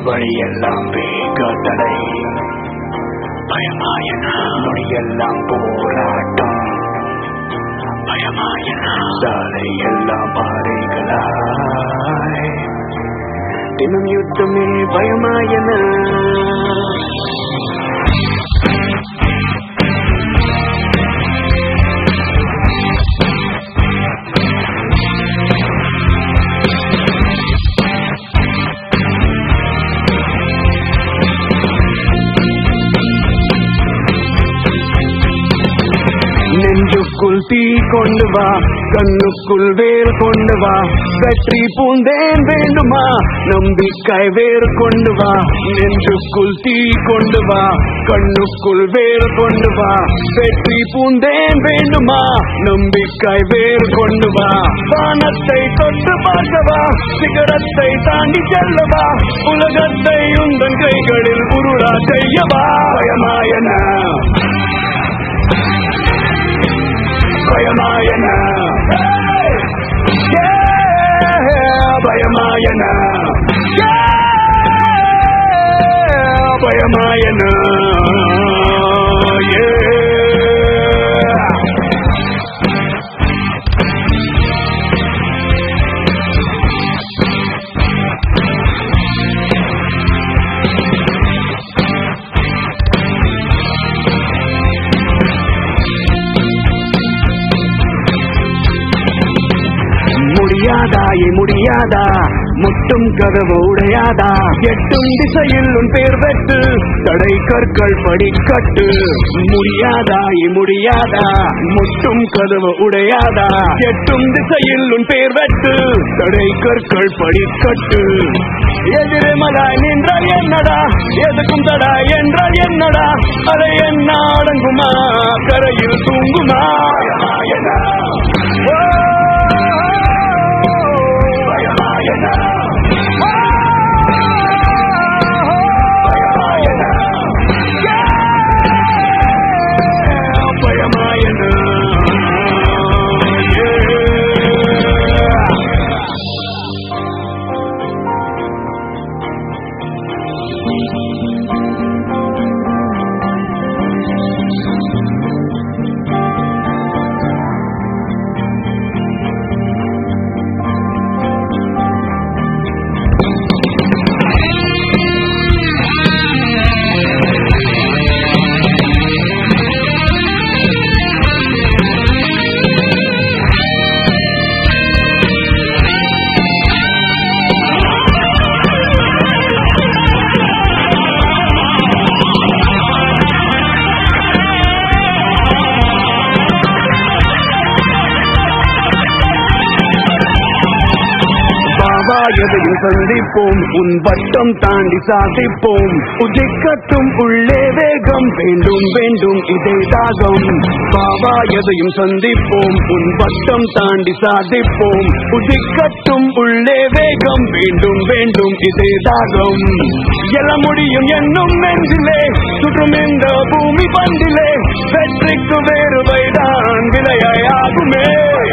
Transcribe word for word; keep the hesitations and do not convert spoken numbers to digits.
வழியெல்லாம் வேகத்தடை பயமாயனா மொழியெல்லாம் போராட்டம் பயமாயனா சாலையெல்லாம் பாறைகளாய் தினம் யுத்தமே பயமாயனா நெஞ்சுக்குள் தீ கொண்டு வா கண்ணுக்குள் வேர் கொண்டு வா வெற்றி பூந்தேன் வேண்டுமா நம்பிக்கை வேர் கொண்டு வா நெஞ்சுக்குள் தீ கொண்டு வா கண்ணுக்குள் வேர் கொண்டு வா வெற்றி பூந்தேன் வேண்டுமா நம்பிக்கை வேர் கொண்டு வா வானத்தை தொட்டு பார்க்கவா சிகரத்தை தாண்டி செல்லவா உலகத்தை உந்தன் கைகளில் உருளா செய்யவா பயமாயனா பயமாயனா பயமாயனா பயமாயனா முடியாதா முடியாதா முட்டும் கதவு உடையாதா எட்டும் திசையில் உன் பேர் வெட்டு தடை கற்கள் படிக்கட்டு முடியாதா முடியாதா முட்டும் கதவு உடையாதா எட்டும் திசையில் உன் பேர் வெட்டு தடை கற்கள் படிக்கட்டு எதிர்மலாய் நின்றால் என்னடா எதுக்கும் தடா என்றால் என்னடா அதை என்ன அடங்குமா கரையில் தூங்குமா எதையும் சந்திப்போம் உன் வட்டம் தாண்டி சாதிப்போம் உதிக்கட்டும் உள்ளே வேகம் வேண்டும் வேண்டும் இதே தாகம் பாபா எதையும் சந்திப்போம் உன் வட்டம் தாண்டி சாதிப்போம் உதிக்கட்டும் உள்ளே வேகம் வேண்டும் வேண்டும் இதே தாகம் எழ முடியும் என்னும் நெஞ்சிலே சுற்றும் இந்த பூமி பந்திலே வெற்றிக்கு வேறுவைதான் விலையாகுமே